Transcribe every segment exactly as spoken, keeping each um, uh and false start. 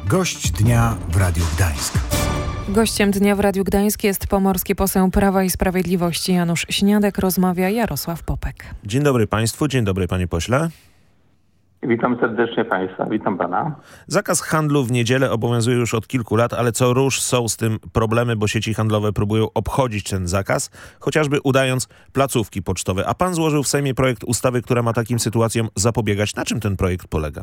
Gość dnia w Radiu Gdańsk. Gościem dnia w Radiu Gdańsk jest pomorski poseł Prawa i Sprawiedliwości Janusz Śniadek. Rozmawia Jarosław Popek. Dzień dobry państwu, dzień dobry panie pośle. Witam serdecznie państwa, witam pana. Zakaz handlu w niedzielę obowiązuje już od kilku lat, ale co rusz są z tym problemy, bo sieci handlowe próbują obchodzić ten zakaz, chociażby udając placówki pocztowe. A pan złożył w Sejmie projekt ustawy, która ma takim sytuacjom zapobiegać. Na czym ten projekt polega?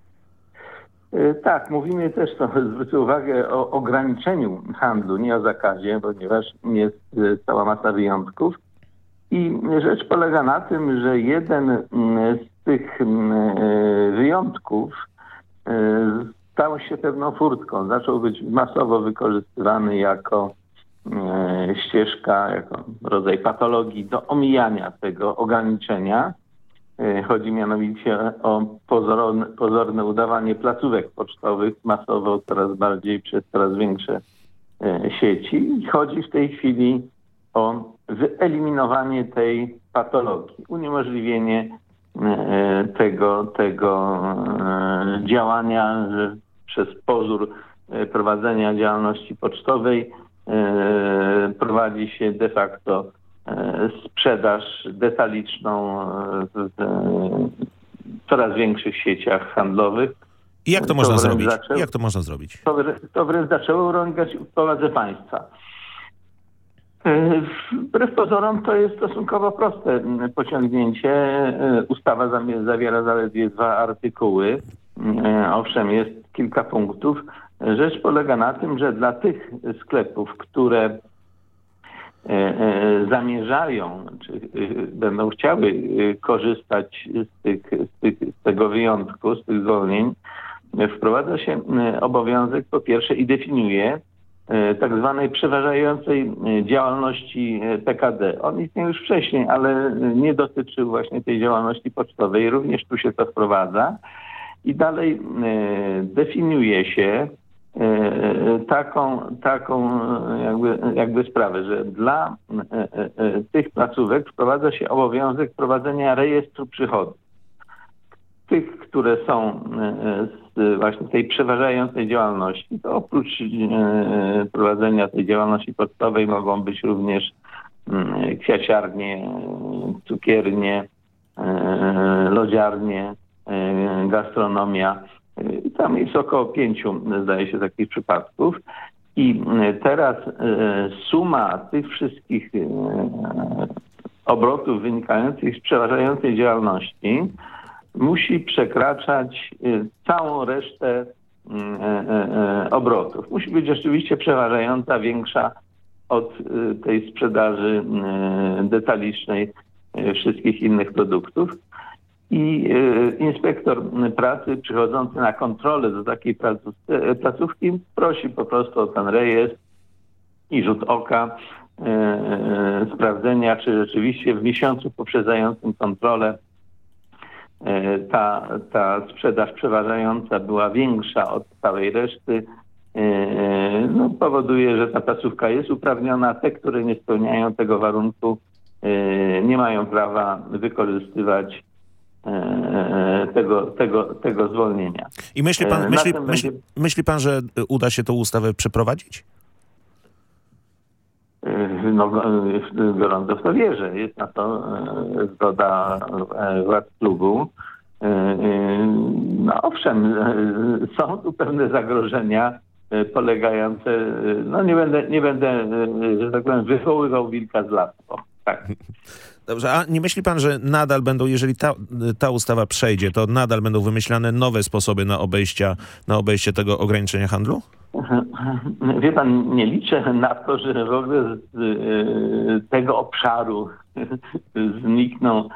Tak, mówimy też, to zwróćcie uwagę, o ograniczeniu handlu, nie o zakazie, ponieważ jest cała masa wyjątków. I rzecz polega na tym, że jeden z tych wyjątków stał się pewną furtką. Zaczął być masowo wykorzystywany jako ścieżka, jako rodzaj patologii do omijania tego ograniczenia. Chodzi mianowicie o pozorne, pozorne udawanie placówek pocztowych masowo coraz bardziej przez coraz większe sieci. Chodzi w tej chwili o wyeliminowanie tej patologii, uniemożliwienie tego, tego działania, że przez pozór prowadzenia działalności pocztowej prowadzi się de facto sprzedaż detaliczną w coraz większych sieciach handlowych. I jak to, to można zrobić? Zaczęło, jak to można zrobić? To, to wręcz zaczęło urągać władze państwa. Wbrew pozorom to jest stosunkowo proste pociągnięcie. Ustawa zawiera zaledwie dwa artykuły. Owszem, jest kilka punktów. Rzecz polega na tym, że dla tych sklepów, które zamierzają, czy będą chciały korzystać z, tych, z, tych, z tego wyjątku, z tych zwolnień, wprowadza się obowiązek, po pierwsze, i definiuje tak zwanej przeważającej działalności P K D. On istniał już wcześniej, ale nie dotyczył właśnie tej działalności pocztowej. Również tu się to wprowadza. I dalej definiuje się taką, taką jakby, jakby sprawę, że dla tych placówek wprowadza się obowiązek prowadzenia rejestru przychodów. Tych, które są z właśnie tej przeważającej działalności, to oprócz prowadzenia tej działalności pocztowej mogą być również kwiaciarnie, cukiernie, lodziarnie, gastronomia. I tam jest około pięciu, zdaje się, takich przypadków. I teraz suma tych wszystkich obrotów wynikających z przeważającej działalności musi przekraczać całą resztę obrotów. Musi być rzeczywiście przeważająca, większa od tej sprzedaży detalicznej wszystkich innych produktów. I inspektor pracy przychodzący na kontrolę do takiej placówki prosi po prostu o ten rejestr i rzut oka, sprawdzenia, czy rzeczywiście w miesiącu poprzedzającym kontrolę Ta, ta sprzedaż przeważająca była większa od całej reszty, no, powoduje, że ta placówka jest uprawniona. Te, które nie spełniają tego warunku, nie mają prawa wykorzystywać tego, tego, tego zwolnienia. I myśli pan, myśli, będzie... myśli, myśli pan, że uda się tę ustawę przeprowadzić? No, gorąco w to wierzę. Jest na to zgoda władz klubu. No owszem, są tu pewne zagrożenia polegające, no nie będę, nie będę, że tak powiem, wywoływał wilka z lasu. Tak. Dobrze, a nie myśli pan, że nadal będą, jeżeli ta, ta ustawa przejdzie, to nadal będą wymyślane nowe sposoby na obejścia, na obejście tego ograniczenia handlu? Wie pan, nie liczę na to, że w ogóle z tego obszaru znikną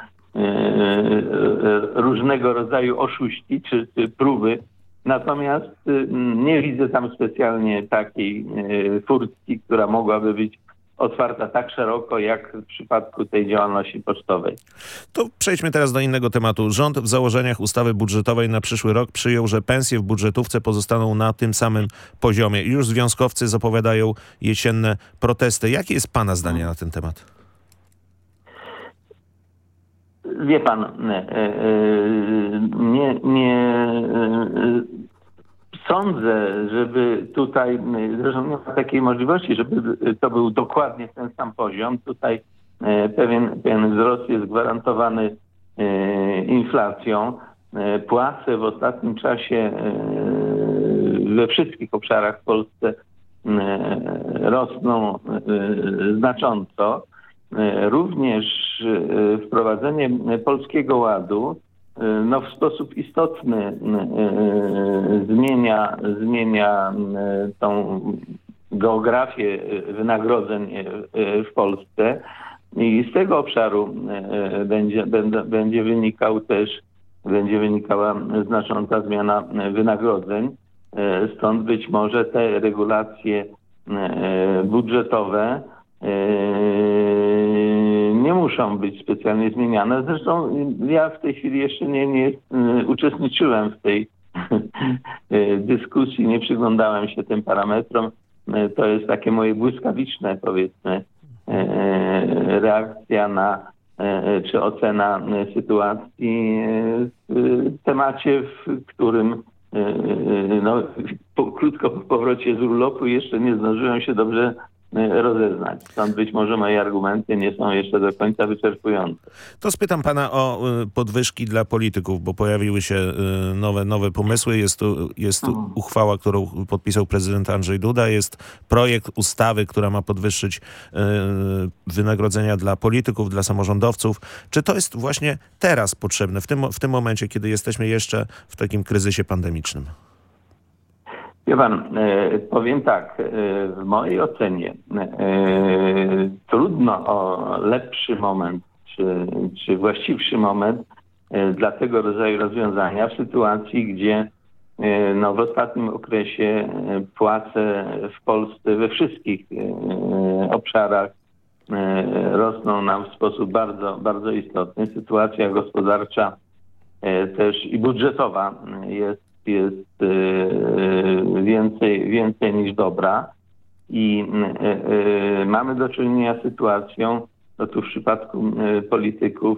różnego rodzaju oszuści czy, czy próby. Natomiast nie widzę tam specjalnie takiej furtki, która mogłaby być otwarta tak szeroko, jak w przypadku tej działalności pocztowej. To przejdźmy teraz do innego tematu. Rząd w założeniach ustawy budżetowej na przyszły rok przyjął, że pensje w budżetówce pozostaną na tym samym poziomie. Już związkowcy zapowiadają jesienne protesty. Jakie jest pana zdanie na ten temat? Wie pan, nie, nie sądzę, żeby tutaj, zresztą nie ma takiej możliwości, żeby to był dokładnie ten sam poziom. Tutaj pewien, pewien wzrost jest gwarantowany inflacją. Płace w ostatnim czasie we wszystkich obszarach w Polsce rosną znacząco. Również wprowadzenie Polskiego Ładu no, w sposób istotny zmienia, zmienia tą geografię wynagrodzeń w Polsce i z tego obszaru będzie, będzie, będzie wynikał też, będzie wynikała znacząca zmiana wynagrodzeń. Stąd być może te regulacje budżetowe nie muszą być specjalnie zmieniane. Zresztą ja w tej chwili jeszcze nie, nie uczestniczyłem w tej dyskusji, nie przyglądałem się tym parametrom. To jest takie moje błyskawiczne, powiedzmy, reakcja na czy ocena sytuacji w temacie, w którym no, po, krótko po powrocie z urlopu jeszcze nie zdążyłem się dobrze rozeznać. Stąd być może moje argumenty nie są jeszcze do końca wyczerpujące. To spytam pana o podwyżki dla polityków, bo pojawiły się nowe, nowe pomysły. Jest tu, jest tu uchwała, którą podpisał prezydent Andrzej Duda. Jest projekt ustawy, która ma podwyższyć wynagrodzenia dla polityków, dla samorządowców. Czy to jest właśnie teraz potrzebne, w tym, w tym momencie, kiedy jesteśmy jeszcze w takim kryzysie pandemicznym? Wie pan, e, powiem tak, e, w mojej ocenie e, trudno o lepszy moment, czy, czy właściwszy moment e, dla tego rodzaju rozwiązania w sytuacji, gdzie e, no, w ostatnim okresie e, płace w Polsce we wszystkich e, obszarach e, rosną nam w sposób bardzo, bardzo istotny. Sytuacja gospodarcza e, też i budżetowa jest jest więcej, więcej niż dobra i mamy do czynienia z sytuacją, no tu w przypadku polityków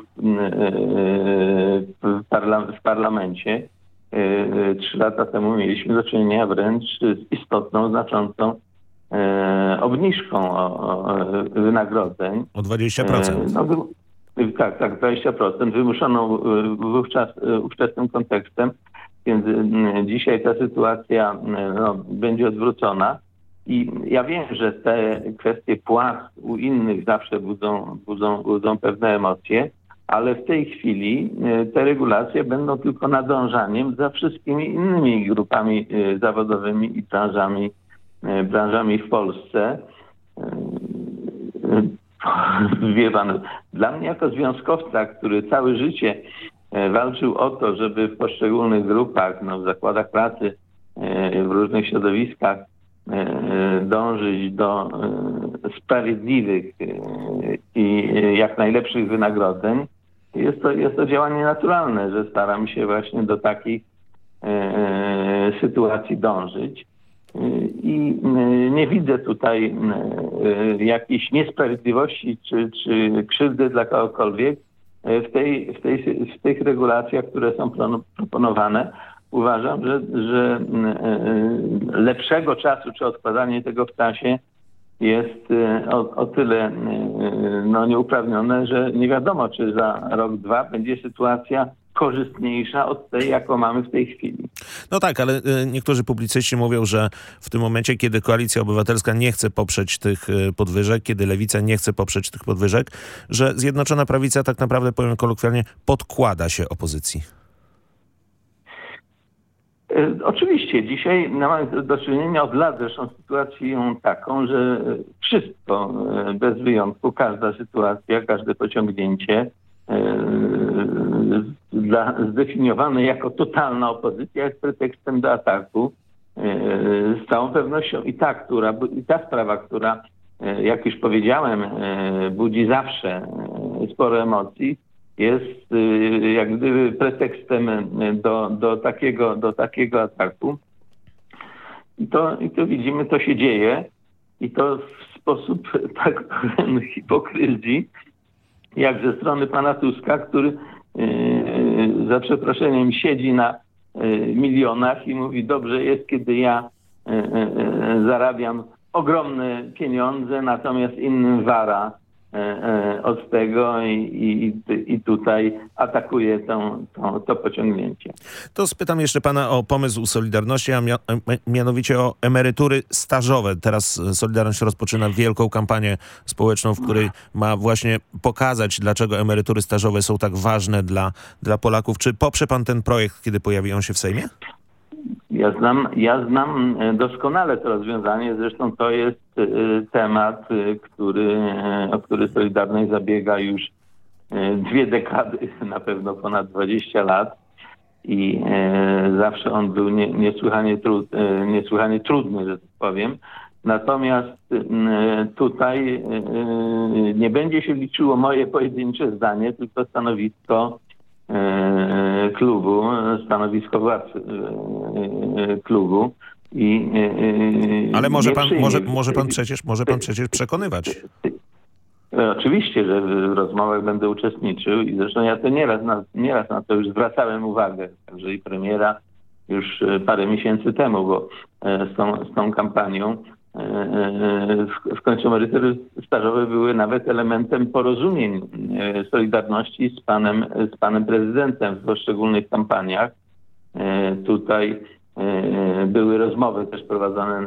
w, parla- w parlamencie trzy lata temu mieliśmy do czynienia wręcz z istotną, znaczącą obniżką wynagrodzeń. O dwadzieścia procent. No, tak, tak, dwadzieścia procent wymuszoną wówczas ówczesnym kontekstem. Więc dzisiaj ta sytuacja no, będzie odwrócona i ja wiem, że te kwestie płac u innych zawsze budzą, budzą, budzą pewne emocje, ale w tej chwili te regulacje będą tylko nadążaniem za wszystkimi innymi grupami zawodowymi i branżami, branżami w Polsce. Wie pan, dla mnie jako związkowca, który całe życie walczył o to, żeby w poszczególnych grupach, no, w zakładach pracy, w różnych środowiskach dążyć do sprawiedliwych i jak najlepszych wynagrodzeń. Jest to, jest to działanie naturalne, że staram się właśnie do takich sytuacji dążyć. I nie widzę tutaj jakiejś niesprawiedliwości czy, czy krzywdy dla kogokolwiek w, tej, w, tej, w tych regulacjach, które są proponowane. Uważam, że, że lepszego czasu czy odkładanie tego w czasie jest o, o tyle no, nieuprawnione, że nie wiadomo, czy za rok, dwa będzie sytuacja korzystniejsza od tej, jaką mamy w tej chwili. No tak, ale niektórzy publicyści mówią, że w tym momencie, kiedy Koalicja Obywatelska nie chce poprzeć tych podwyżek, kiedy Lewica nie chce poprzeć tych podwyżek, że Zjednoczona Prawica tak naprawdę, powiem kolokwialnie, podkłada się opozycji. Oczywiście, dzisiaj mamy do czynienia od lat zresztą z sytuacją taką, że wszystko, bez wyjątku, każda sytuacja, każde pociągnięcie dla, zdefiniowane jako totalna opozycja jest pretekstem do ataku. Z całą pewnością i ta, która, i ta sprawa, która, jak już powiedziałem, budzi zawsze sporo emocji, jest jak gdyby pretekstem do, do, takiego, do takiego ataku. I to, i to widzimy, to się dzieje i to w sposób tak powiem hipokryzji, jak ze strony pana Tuska, który za przeproszeniem siedzi na milionach i mówi, dobrze jest, kiedy ja zarabiam ogromne pieniądze, natomiast innym wara od tego i, i, i tutaj atakuje to, to, to pociągnięcie. To spytam jeszcze pana o pomysł Solidarności, a mianowicie o emerytury stażowe. Teraz Solidarność rozpoczyna wielką kampanię społeczną, w której ma właśnie pokazać, dlaczego emerytury stażowe są tak ważne dla, dla Polaków. Czy poprze pan ten projekt, kiedy pojawi on się w Sejmie? Ja znam, ja znam doskonale to rozwiązanie, zresztą to jest temat, który, o który Solidarność zabiega już dwie dekady, na pewno ponad dwadzieścia lat i zawsze on był nie, niesłychanie, trud, niesłychanie trudny, że tak powiem. Natomiast tutaj nie będzie się liczyło moje pojedyncze zdanie, tylko stanowisko klubu, stanowisko władz klubu. I, Ale może pan, może, może pan przecież, może pan przecież przekonywać. Oczywiście, że w rozmowach będę uczestniczył i zresztą ja to nieraz na, nieraz na to już zwracałem uwagę, także i premiera już parę miesięcy temu, bo z tą, z tą kampanią w, w końcu emerytury stażowe były nawet elementem porozumień Solidarności z panem, z panem prezydentem w poszczególnych kampaniach. Tutaj były rozmowy też prowadzone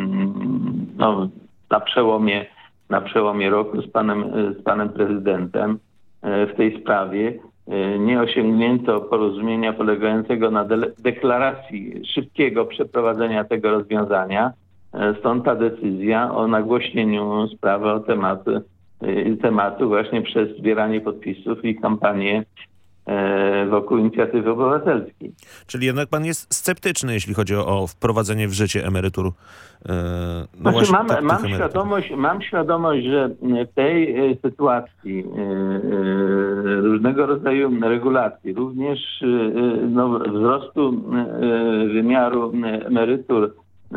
no, na przełomie, na przełomie roku z panem, z panem prezydentem w tej sprawie. Nie osiągnięto porozumienia polegającego na de- deklaracji szybkiego przeprowadzenia tego rozwiązania. Stąd ta decyzja o nagłośnieniu sprawy, o tematu, tematu właśnie przez zbieranie podpisów i kampanię wokół inicjatywy obywatelskiej. Czyli jednak pan jest sceptyczny, jeśli chodzi o, o wprowadzenie w życie emerytur. No znaczy, mam, tak, mam, świadomość, mam świadomość, że w tej sytuacji różnego rodzaju regulacji, również no, wzrostu wymiaru emerytur,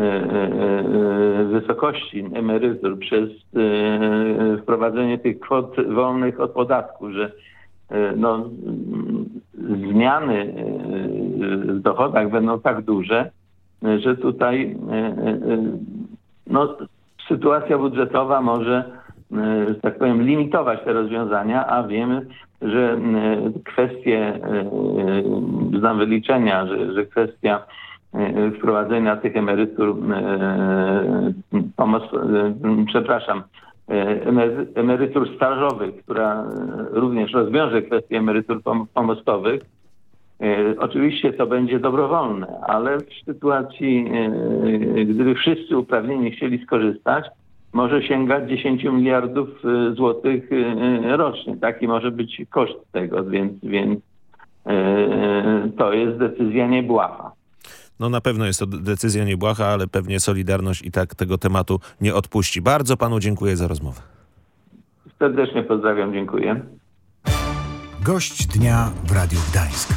wysokości emerytur przez wprowadzenie tych kwot wolnych od podatku, że no, zmiany w dochodach będą tak duże, że tutaj no, sytuacja budżetowa może, że tak powiem, limitować te rozwiązania, a wiemy, że kwestie, znam wyliczenia, że, że kwestia wprowadzenia tych emerytur, pomoc, przepraszam, emerytur stażowych, która również rozwiąże kwestię emerytur pomostowych. Oczywiście to będzie dobrowolne, ale w sytuacji, gdyby wszyscy uprawnieni chcieli skorzystać, może sięgać dziesięć miliardów złotych rocznie. Taki może być koszt tego, więc, więc to jest decyzja niebłaha. No na pewno jest to decyzja niebłaha, ale pewnie Solidarność i tak tego tematu nie odpuści. Bardzo panu dziękuję za rozmowę. Serdecznie pozdrawiam, dziękuję. Gość dnia w Radiu Gdańsk.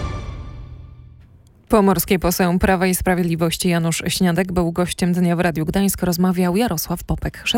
Pomorski poseł Prawa i Sprawiedliwości Janusz Śniadek był gościem dnia w Radiu Gdańsk. Rozmawiał Jarosław Popek.